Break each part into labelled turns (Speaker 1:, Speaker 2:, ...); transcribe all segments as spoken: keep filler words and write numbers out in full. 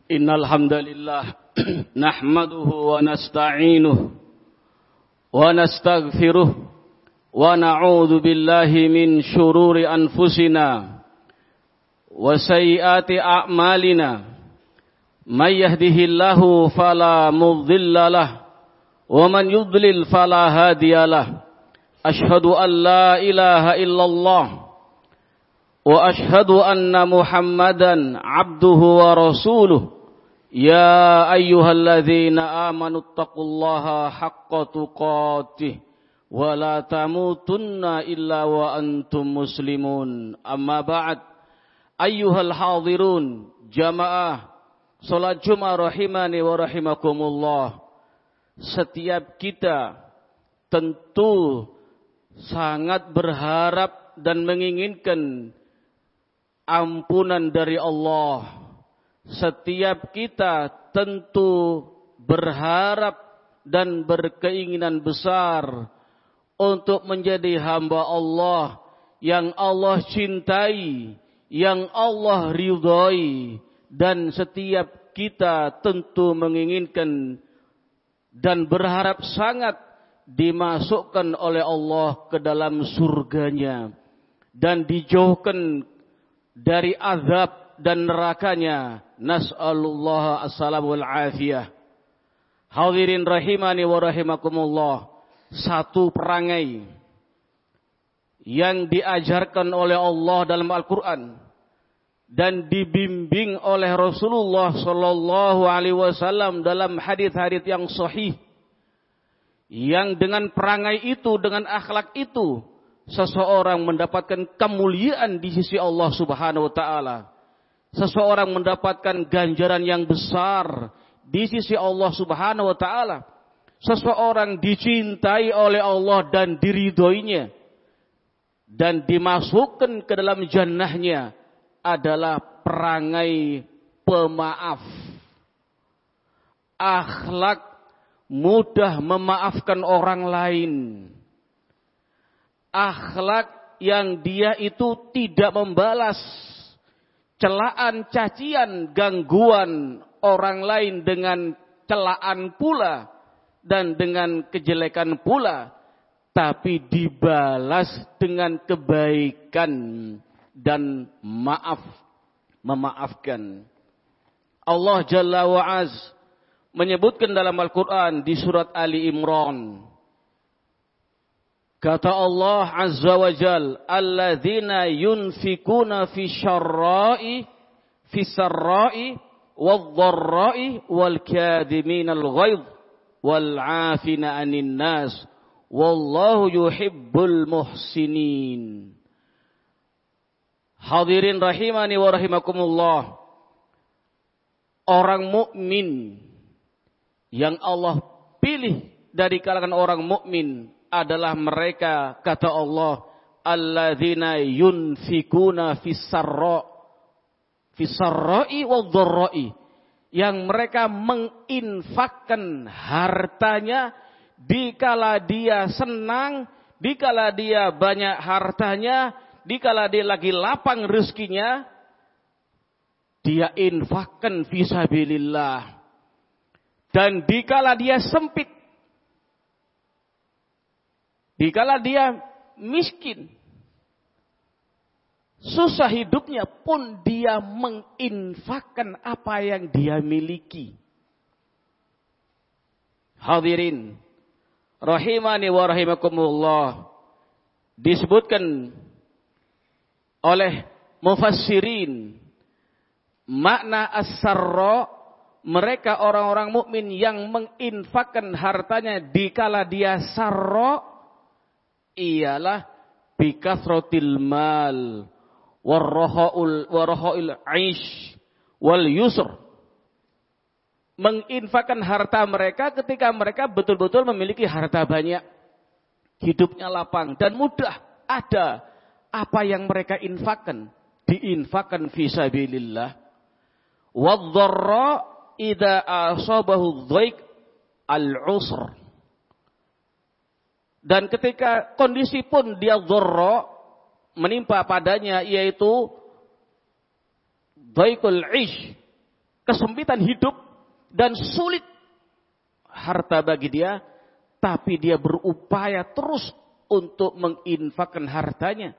Speaker 1: Innal hamdalillah nahmaduhu wa nasta'inuhu wa nastaghfiruh wa na'udzu billahi min shururi anfusina wa sayyiati a'malina may yahdihillahu fala mudilla lahu wa man yudlil fala hadiya lahu asyhadu an la ilaha illallah wa asyhadu anna Muhammadan abduhu wa rasuluh. Ya ayyuhalladzina amanu taqullaha haqqa tuqatih wa la tamutunna illa wa antum muslimun. Amma ba'd. Ayyuhal hadirun jamaah salat Jumat rahimani wa rahimakumullah. Setiap kita tentu sangat berharap dan menginginkan ampunan dari Allah. Setiap kita tentu berharap dan berkeinginan besar untuk menjadi hamba Allah yang Allah cintai, yang Allah ridhoi, dan setiap kita tentu menginginkan dan berharap sangat dimasukkan oleh Allah ke dalam surganya dan dijauhkan dari azab dan nerakanya. Nas'alullah as-salamul afiyah. Hadirin rahimani wa rahimakumullah. Satu perangai yang diajarkan oleh Allah dalam Al-Quran dan dibimbing oleh Rasulullah sallallahu alaihi wasallam dalam hadis-hadis yang sahih, yang dengan perangai itu, dengan akhlak itu, seseorang mendapatkan kemuliaan di sisi Allah Subhanahu wa taala. Seseorang mendapatkan ganjaran yang besar di sisi Allah Subhanahu wa taala. Seseorang dicintai oleh Allah dan diridhoinya dan dimasukkan ke dalam jannahnya adalah perangai pemaaf. Akhlak mudah memaafkan orang lain. Akhlak yang dia itu tidak membalas celaan, cacian, gangguan orang lain dengan celaan pula dan dengan kejelekan pula, tapi dibalas dengan kebaikan dan maaf, memaafkan. Allah Jalla wa'az menyebutkan dalam Al-Quran di surat Ali Imran. Kata Allah Azza wa Jal, alladzina yunfikuna fi syarra'i fi sarra'i wadh-dharra'i wal kadhiminal ghaidh wal 'afina 'anil nas wallahu yuhibbul muhsinin. Hadirin rahimani wa rahimakumullah. Orang mukmin yang Allah pilih dari kalangan orang mukmin adalah mereka, kata Allah, alladzina yunfikuna fis-sarra fis-sarra'i wadh-dharra'i, yang mereka menginfakkan hartanya dikala dia senang, dikala dia banyak hartanya, dikala dia lagi lapang rezekinya, dia infakkan fisabilillah. Dan dikala dia sempit, dikala dia miskin, susah hidupnya pun dia menginfakkan apa yang dia miliki. Hadirin rahimani wa rahimakumullah, disebutkan oleh mufassirin makna as-sarra, mereka orang-orang mukmin yang menginfakkan hartanya dikala dia sarra ialah bikathratil mal warrahaul warrahail aish wal yusr. Menginfakkan harta mereka ketika mereka betul-betul memiliki harta banyak, hidupnya lapang dan mudah. Ada apa yang mereka infakkan, diinfakkan fisabilillah. Wadh-dharra idza asabahu dhaik al-usr. Dan ketika kondisi pun dia dharra menimpa padanya, yaitu dhaikul ish, kesempitan hidup dan sulit harta bagi dia, tapi dia berupaya terus untuk menginfakkan hartanya.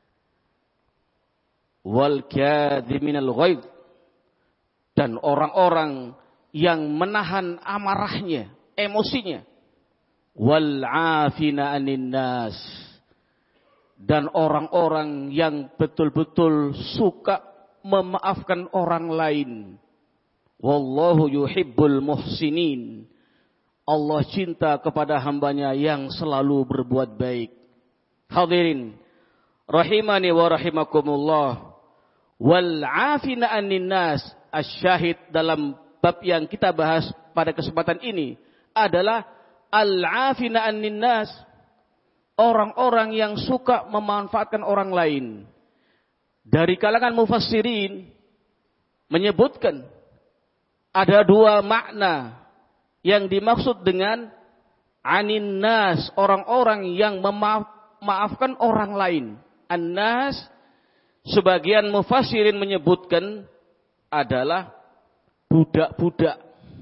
Speaker 1: Wal kadhiminal ghaidh, dan orang-orang yang menahan amarahnya, emosinya. Wal 'afina 'anil nas, dan orang-orang yang betul-betul suka memaafkan orang lain. Wallahu yuhibbul muhsinin, Allah cinta kepada hambanya yang selalu berbuat baik. Hadirin rahimani wa rahimakumullah. Wal 'afina 'anil nas, asyahid dalam bab yang kita bahas pada kesempatan ini adalah al-'afina 'anil nas, orang-orang yang suka memanfaatkan orang lain. Dari kalangan mufassirin menyebutkan ada dua makna yang dimaksud dengan anin nas, orang-orang yang memaafkan orang lain. An-nas, sebagian mufassirin menyebutkan adalah budak-budak.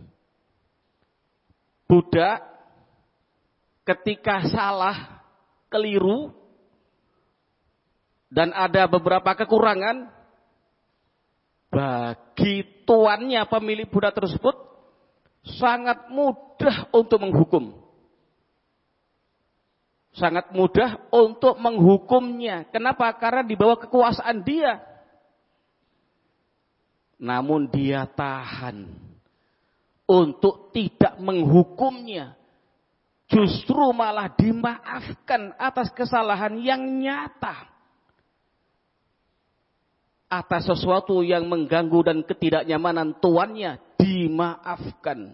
Speaker 1: Budak ketika salah, keliru, dan ada beberapa kekurangan, bagi tuannya, pemilik budak tersebut, sangat mudah untuk menghukum. Sangat mudah untuk menghukumnya. Kenapa? Karena di bawah kekuasaan dia. Namun dia tahan untuk tidak menghukumnya. Justru malah dimaafkan atas kesalahan yang nyata. Atas sesuatu yang mengganggu dan ketidaknyamanan tuannya, dimaafkan.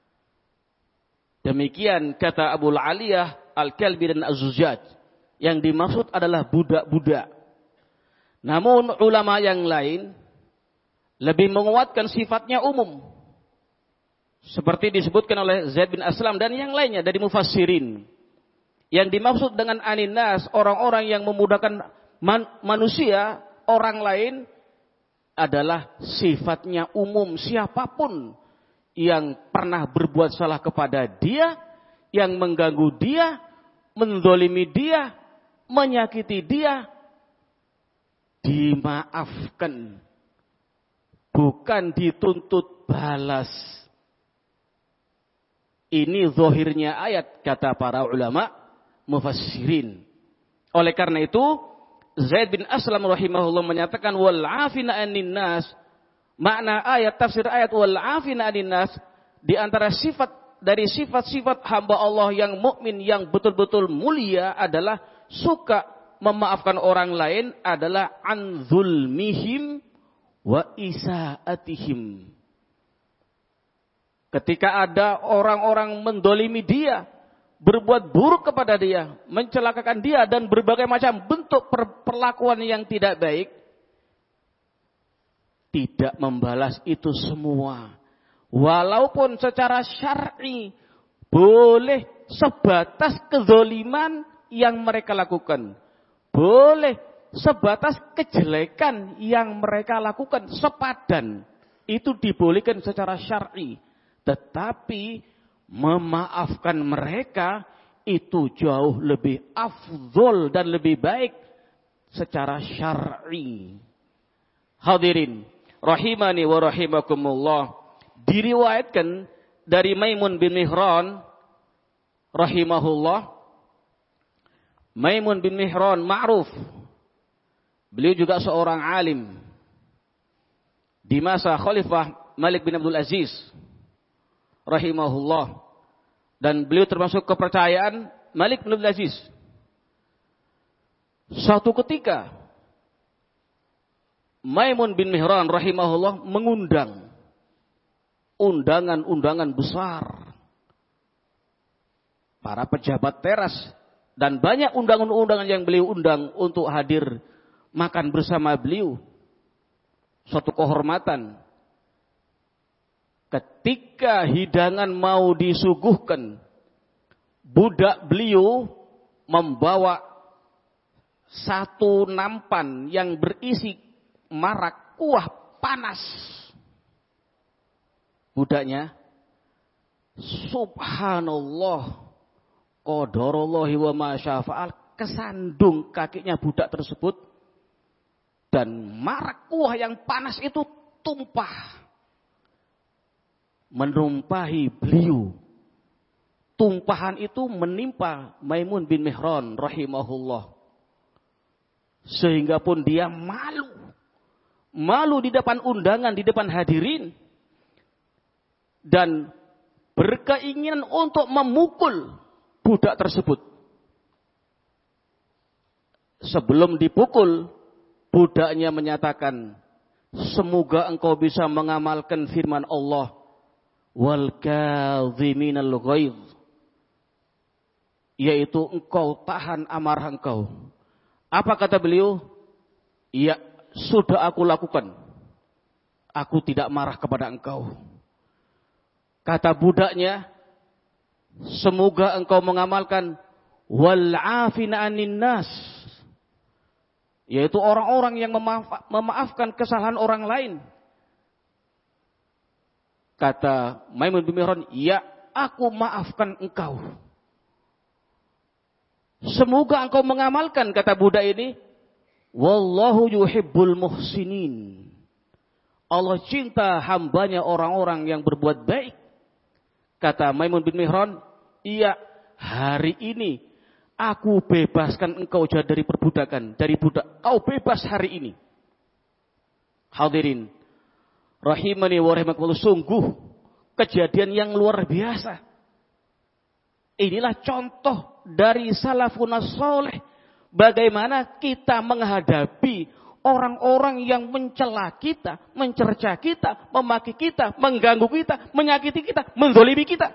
Speaker 1: Demikian kata Abul Aliyah Al-Kalbi dan Az-Zujaj. Yang dimaksud adalah budak-budak. Namun ulama yang lain lebih menguatkan sifatnya umum. Seperti disebutkan oleh Zaid bin Aslam dan yang lainnya dari mufassirin. Yang dimaksud dengan aninas, orang-orang yang memudahkan man- manusia, orang lain, adalah sifatnya umum. Siapapun yang pernah berbuat salah kepada dia, yang mengganggu dia, menzalimi dia, menyakiti dia, dimaafkan. Bukan dituntut balas. Ini zahirnya ayat, kata para ulama mufassirin. Oleh karena itu, Zaid bin Aslam rahimahullah menyatakan wal 'afina 'anil nas. Makna ayat, tafsir ayat wal 'afina 'anil nas, di antara sifat dari sifat-sifat hamba Allah yang mukmin yang betul-betul mulia adalah suka memaafkan orang lain, adalah an zulmihim wa isaatihim. Ketika ada orang-orang mendolimi dia, berbuat buruk kepada dia, mencelakakan dia, dan berbagai macam bentuk perlakuan yang tidak baik, tidak membalas itu semua. Walaupun secara syar'i boleh sebatas kezaliman yang mereka lakukan. Boleh sebatas kejelekan yang mereka lakukan, sepadan. Itu dibolehkan secara syar'i. Tetapi memaafkan mereka itu jauh lebih afdhol dan lebih baik secara syar'i. Hadirin rahimani wa rahimakumullah, diriwayatkan dari Maimun bin Mihran rahimahullah. Maimun bin Mihran ma'ruf. Beliau juga seorang alim di masa Khalifah Malik bin Abdul Aziz rahimahullah, dan beliau termasuk kepercayaan Malik bin Abdul Aziz. Suatu ketika Maimun bin Mihran rahimahullah mengundang undangan-undangan besar para pejabat teras, dan banyak undangan-undangan yang beliau undang untuk hadir makan bersama beliau. Suatu kehormatan. Ketika hidangan mau disuguhkan, budak beliau membawa satu nampan yang berisi marak kuah panas. budaknya, subhanallah, qadarallahi wa ma syafa'al, kesandung kakinya budak tersebut, dan marak kuah yang panas itu tumpah, menumpahi beliau. Tumpahan itu menimpa Maimun bin Mihran rahimahullah, sehingga pun dia malu, malu di depan undangan, di depan hadirin, dan berkeinginan untuk memukul budak tersebut. Sebelum dipukul, budaknya menyatakan, semoga engkau bisa mengamalkan firman Allah, wal kadhiminal ghaidh, yaitu engkau tahan amarah engkau. Apa kata beliau? Ya, sudah aku lakukan. Aku tidak marah kepada engkau. Kata budaknya, semoga engkau mengamalkan wal afina anin nas, yaitu orang-orang yang memaaf, memaafkan kesalahan orang lain. Kata Maimun bin Mihran, ya, aku maafkan engkau. Semoga engkau mengamalkan, kata budak ini, wallahu yuhibbul muhsinin. Allah cinta hambanya orang-orang yang berbuat baik. Kata Maimun bin Mihran, iya, hari ini aku bebaskan engkau dari perbudakan, dari budak. Kau bebas hari ini. Hadirin rahimani wa rahimakumullah, sungguh kejadian yang luar biasa. Inilah contoh dari salafun saleh, bagaimana kita menghadapi orang-orang yang mencela kita, mencerca kita, memaki kita, mengganggu kita, menyakiti kita, menzalimi kita.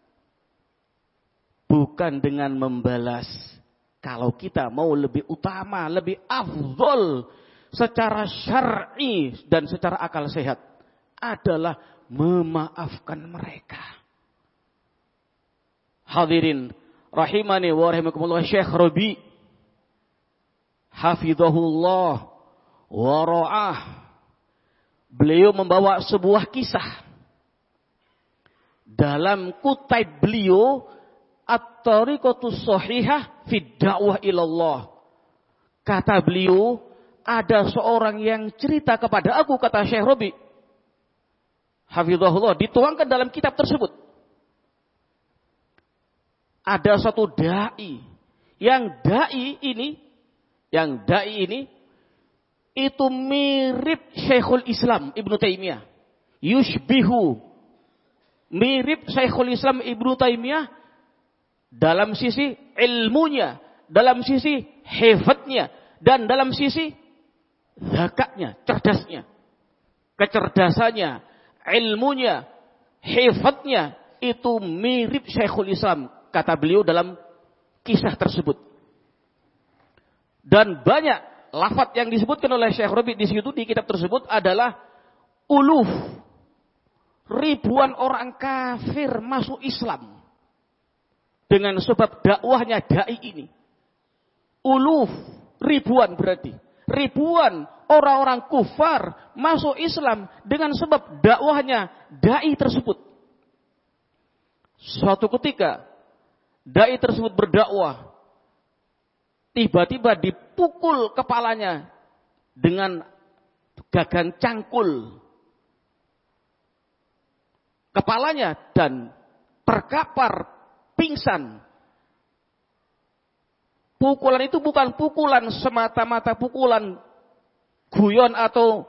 Speaker 1: Bukan dengan membalas. Kalau kita mau lebih utama, lebih afdol secara syar'i dan secara akal sehat, adalah memaafkan mereka. Hadirin rahimani wa rahimakumullah, Syekh Rabi hafizahullah wa ra'ah, beliau membawa sebuah kisah dalam kutaib beliau At-Tariqatus Shahihah fi Da'wah ilallah. Kata beliau, ada seorang yang cerita kepada aku, kata Syekh Rabi hafizahullah, dituangkan dalam kitab tersebut. Ada satu dai, yang dai ini, yang dai ini itu mirip Syekhul Islam Ibnu Taimiyah. Yushbihu, mirip Syekhul Islam Ibnu Taimiyah dalam sisi ilmunya, dalam sisi hefatnya, dan dalam sisi zakatnya, cerdasnya, kecerdasannya, ilmunya, hefatnya, itu mirip Syekhul Islam, kata beliau dalam kisah tersebut. Dan banyak lafaz yang disebutkan oleh Syekh Rabi di situ, di kitab tersebut, adalah uluf, ribuan orang kafir masuk Islam dengan sebab dakwahnya dai ini. Uluf, ribuan berarti. Ribuan orang-orang kufar masuk Islam dengan sebab dakwahnya dai tersebut. Suatu ketika dai tersebut berdakwah, tiba-tiba dipukul kepalanya dengan gagang cangkul kepalanya dan terkapar pingsan. Pukulan itu bukan pukulan semata-mata pukulan guyon atau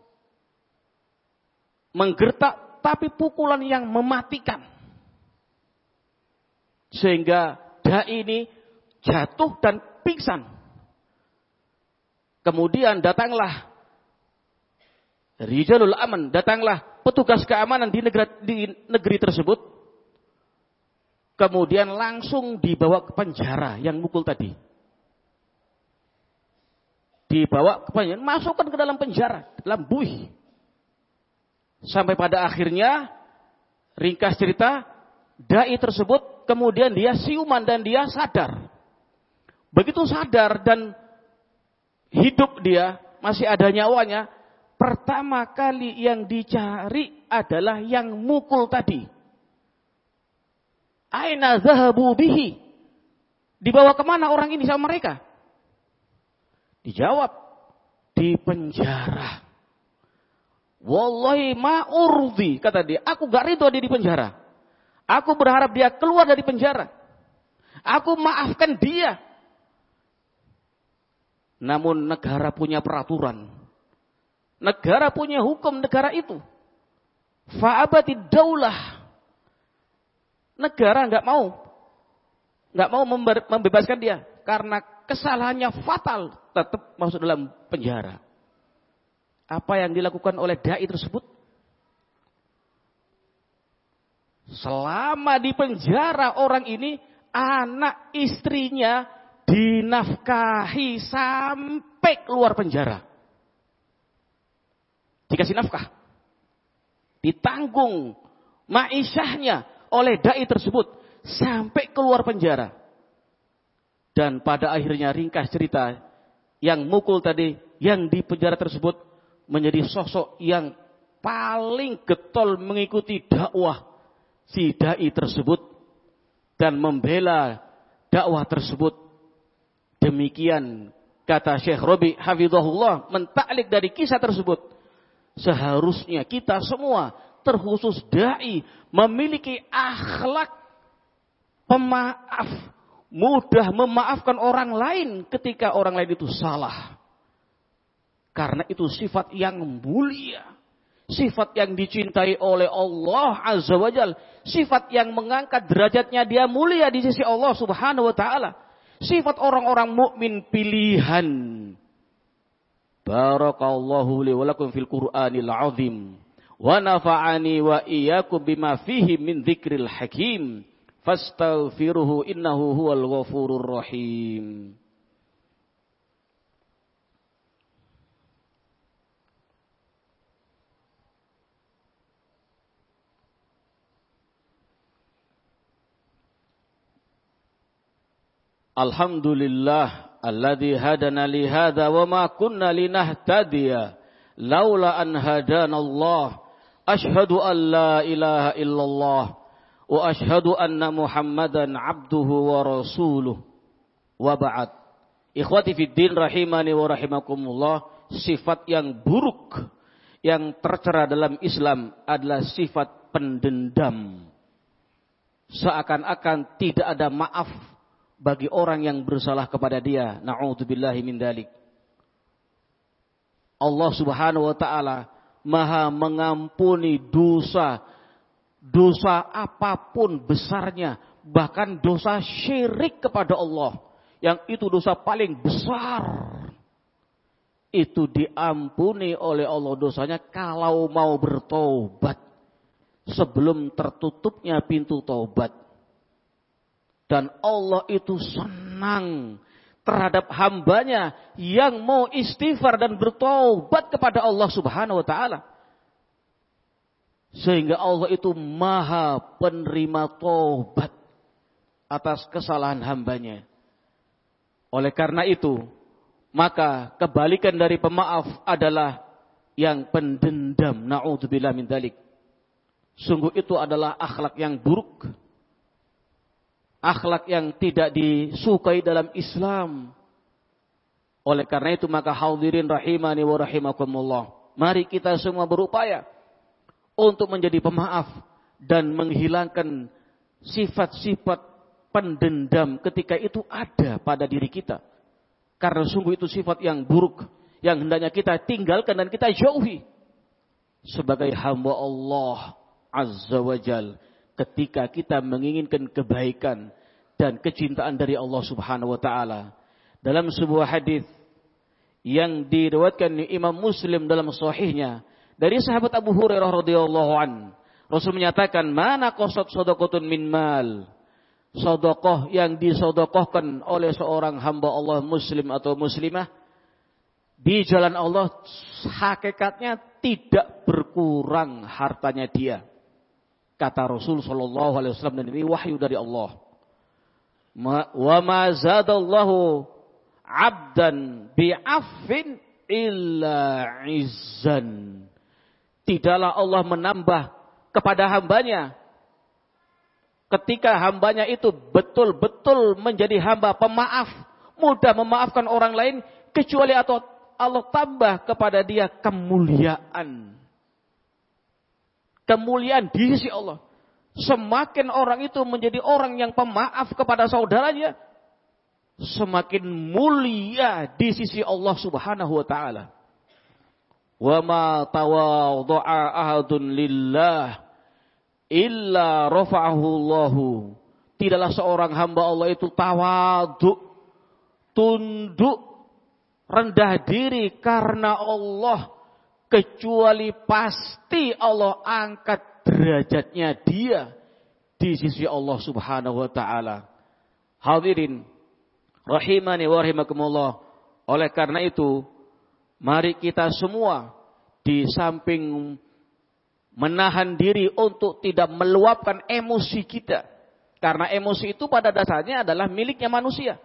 Speaker 1: menggertak, tapi pukulan yang mematikan. Sehingga dai ini jatuh dan pingsan. Kemudian datanglah Rijalul Aman, datanglah petugas keamanan di negeri, di negeri tersebut. Kemudian langsung dibawa ke penjara yang mukul tadi. Dibawa ke penjara, masukkan ke dalam penjara, dalam buih. Sampai pada akhirnya, ringkas cerita, dai tersebut kemudian dia siuman dan dia sadar. Begitu sadar dan hidup dia, masih ada nyawanya, pertama kali yang dicari adalah yang mukul tadi. Aina zahabu bihi? Dibawa kemana orang ini sama mereka? Dijawab, di penjara. Wallahi ma urdi, kata dia, aku gak ridho dia di penjara. Aku berharap dia keluar dari penjara. Aku maafkan dia. Namun negara punya peraturan. Negara punya hukum negara itu. Fa'abati daulah. Negara enggak mau. Enggak mau membebaskan dia. Karena kesalahannya fatal. Tetap masuk dalam penjara. Apa yang dilakukan oleh dai tersebut? Selama di penjara orang ini, anak istrinya dinafkahi sampai keluar penjara. Dikasih nafkah. Ditanggung ma'isyahnya oleh dai tersebut sampai keluar penjara. Dan pada akhirnya ringkas cerita, yang mukul tadi, yang di penjara tersebut menjadi sosok yang paling getol mengikuti dakwah si dai tersebut dan membela dakwah tersebut. Demikian kata Syekh Rabi hafizahullah mentaklik dari kisah tersebut. Seharusnya kita semua, terkhusus dai, memiliki akhlak pemaaf, mudah memaafkan orang lain ketika orang lain itu salah. Karena itu sifat yang mulia, sifat yang dicintai oleh Allah Azza wa Jalla, sifat yang mengangkat derajatnya dia mulia di sisi Allah Subhanahu wa taala, sifat orang-orang mukmin pilihan. Barakallahu li wa lakum fil Qur'anil azim wa nafa'ani wa iyyakum bima fihi min dzikril hakim fastaghfiruhu innahu huwal ghafurur rahim. Alhamdulillah alladzi hadana li hadza wa ma kunna linahtadiya laula an hadana Allah. Asyhadu an la ilaha illallah wa asyhadu anna Muhammadan abduhu wa rasuluh. Wa ba'd. Ikhwati fid din rahimani wa rahimakumullah, sifat yang buruk yang tercera dalam Islam adalah sifat pendendam. Seakan-akan tidak ada maaf bagi orang yang bersalah kepada dia. Na'udzubillahi min dzalik. Allah Subhanahu wa taala Maha mengampuni dosa, dosa apapun besarnya, bahkan dosa syirik kepada Allah, yang itu dosa paling besar. Itu diampuni oleh Allah dosanya kalau mau bertobat sebelum tertutupnya pintu taubat. Dan Allah itu senang terhadap hambanya yang mau istighfar dan bertobat kepada Allah Subhanahu wa taala. Sehingga Allah itu maha penerima tobat atas kesalahan hambanya. Oleh karena itu, maka kebalikan dari pemaaf adalah yang pendendam. Na'udzubillah min dzalik. Sungguh itu adalah akhlak yang buruk. Akhlak yang tidak disukai dalam Islam. Oleh karena itu maka hadirin rahimani wa rahimakumullah, mari kita semua berupaya untuk menjadi pemaaf dan menghilangkan sifat-sifat pendendam ketika itu ada pada diri kita. Karena sungguh itu sifat yang buruk yang hendaknya kita tinggalkan dan kita jauhi sebagai hamba Allah Azza wa Jalla. Ketika kita menginginkan kebaikan dan kecintaan dari Allah Subhanahu wa taala. Dalam sebuah hadis yang diriwayatkan Imam Muslim dalam sahihnya dari sahabat Abu Hurairah radhiyallahu an, Rasul menyatakan, "Mana qasat shadaqatun min mal?" Sedekah yang disedekahkan oleh seorang hamba Allah muslim atau muslimah di jalan Allah, hakikatnya tidak berkurang hartanya dia. Kata Rasul sallallahu alaihi wasallam, dan ini wahyu dari Allah. Wa ma zadallahu 'abdan bi'affin illa izzan. Tidaklah Allah menambah kepada hambanya ketika hambanya itu betul-betul menjadi hamba pemaaf, mudah memaafkan orang lain, kecuali atau Allah tambah kepada dia kemuliaan. Kemuliaan di sisi Allah. Semakin orang itu menjadi orang yang pemaaf kepada saudaranya, semakin mulia di sisi Allah Subhanahu wa taala. Wa ma tawadha'a ahadun lillah illa rafa'ahu Allahu. Tidaklah seorang hamba Allah itu tawadhu, tunduk, rendah diri karena Allah, kecuali pasti Allah angkat derajatnya dia di sisi Allah Subhanahu wa taala. Hadirin rahimani wa rahimakumullah. Oleh karena itu, mari kita semua di samping menahan diri untuk tidak meluapkan emosi kita. Karena emosi itu pada dasarnya adalah miliknya manusia.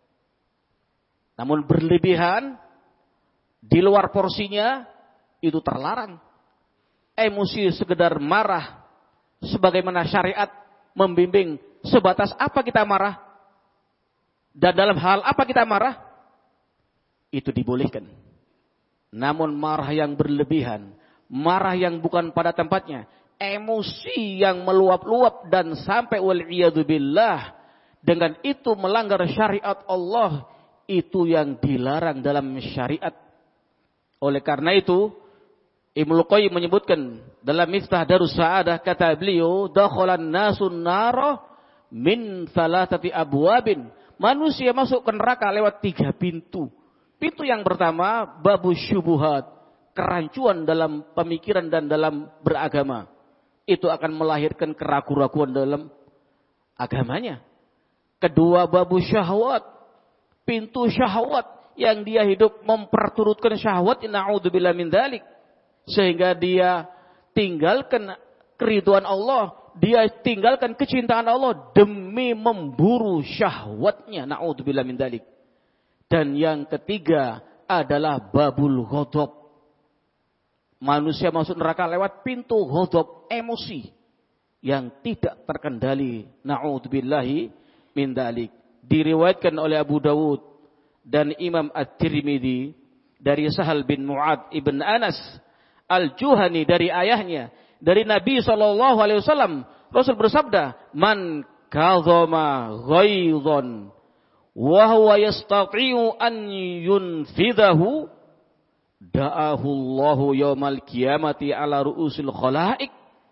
Speaker 1: Namun berlebihan, di luar porsinya, itu terlarang. Emosi sekedar marah, sebagaimana syariat membimbing sebatas apa kita marah, dan dalam hal apa kita marah, itu dibolehkan. Namun marah yang berlebihan, marah yang bukan pada tempatnya, emosi yang meluap-luap dan sampai wal'iyadzubillah, dengan itu melanggar syariat Allah, itu yang dilarang dalam syariat. Oleh karena itu, Ibnu Qayyim menyebutkan dalam Miftah Darus Sa'adah, kata beliau, dakhalan nasun nara min thalathati abwabin. Manusia masuk ke neraka lewat tiga pintu. Pintu yang pertama, babu syubuhat, kerancuan dalam pemikiran dan dalam beragama. Itu akan melahirkan keraguan-keraguan dalam agamanya. Kedua, babu syahwat, pintu syahwat yang dia hidup memperturutkan syahwat, na'udzubillah min dzalik, sehingga dia tinggalkan keridhaan Allah, dia tinggalkan kecintaan Allah demi memburu syahwatnya, na'udzubillah min dzalik. Dan yang ketiga adalah babul ghadab. Manusia masuk neraka lewat pintu ghadab, emosi yang tidak terkendali, na'udzubillahi min dzalik. Diriwayatkan oleh Abu Dawud dan Imam At-Tirmidzi dari Sahal bin Mu'ad ibn Anas Al-Juhani dari ayahnya, dari Nabi sallallahu alaihi wasallam, Rasul bersabda, "Man kadzama ghaidhan wa huwa yastati'u an yunfidhahu, da'ahu Allahu yaumal qiyamati ala ru'usil khalaiq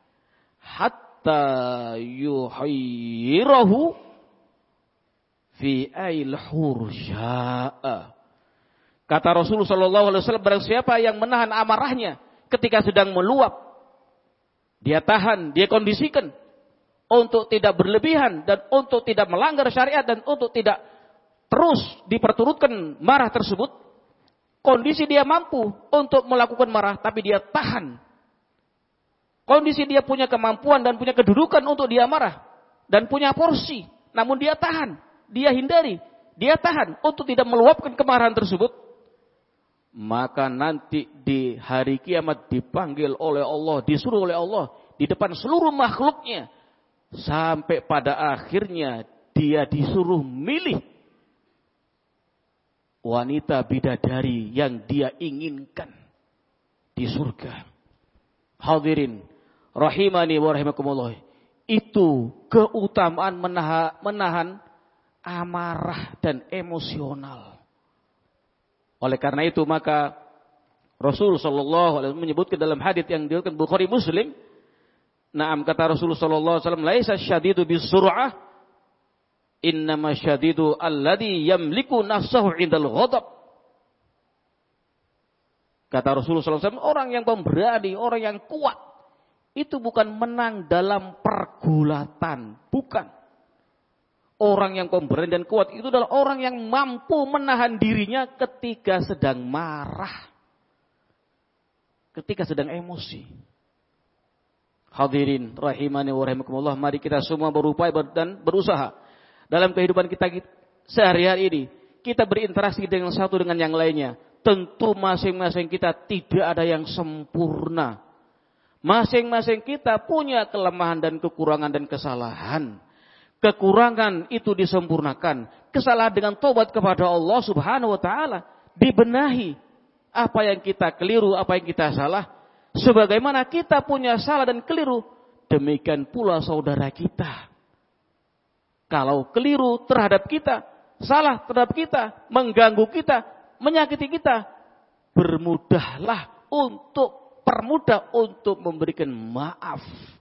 Speaker 1: hatta yuhayyirahu fi ail hursya'a." Kata Rasulullah sallallahu alaihi wasallam, barang siapa yang menahan amarahnya ketika sedang meluap, dia tahan, dia kondisikan untuk tidak berlebihan dan untuk tidak melanggar syariat dan untuk tidak terus diperturutkan marah tersebut. Kondisi dia mampu untuk melakukan marah, tapi dia tahan. Kondisi dia punya kemampuan dan punya kedudukan untuk dia marah dan punya porsi, namun dia tahan, dia hindari, dia tahan untuk tidak meluapkan kemarahan tersebut. Maka nanti di hari kiamat dipanggil oleh Allah, disuruh oleh Allah di depan seluruh makhluknya, sampai pada akhirnya dia disuruh milih wanita bidadari yang dia inginkan di surga. Hadirin rahimani wa rahimakumullah, itu keutamaan menahan, menahan amarah dan emosional. Oleh karena itu maka Rasul sallallahu alaihi wasallam menyebutkan dalam hadits yang diriwayatkan Bukhari Muslim, na'am, kata Rasul sallallahu alaihi wasallam, laisa syadidu bisur'ah, innama syadidu alladhi yamliku nafsahu 'indal ghadab. Kata Rasul sallallahu alaihi wasallam, orang yang pemberani, orang yang kuat, itu bukan menang dalam pergulatan, bukan. Orang yang pemberani dan kuat itu adalah orang yang mampu menahan dirinya ketika sedang marah, ketika sedang emosi. Hadirin rahimani wa rahimakumullah, mari kita semua berupaya dan berusaha dalam kehidupan kita sehari-hari ini, kita berinteraksi dengan satu dengan yang lainnya, Tentu masing-masing kita tidak ada yang sempurna. Masing-masing kita punya kelemahan dan kekurangan dan kesalahan. Kekurangan itu disempurnakan. Kesalahan dengan tobat kepada Allah Subhanahu wa taala dibenahi. Apa yang kita keliru, apa yang kita salah. Sebagaimana kita punya salah dan keliru, demikian pula saudara kita. Kalau keliru terhadap kita, salah terhadap kita, mengganggu kita, menyakiti kita, bermudahlah untuk permudah untuk memberikan maaf.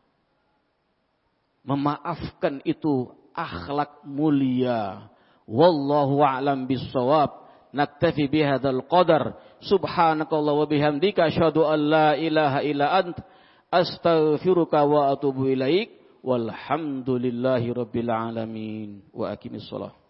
Speaker 1: Memaafkan itu akhlak mulia. Wallahu a'lam bissawab. Naktafi bihadzal qadar. Subhanakallah wa bihamdika asyhadu an la ilaha illa ant astaghfiruka wa atubu ilaik. Walhamdulillahi rabbil alamin. Wa aqimis shalah.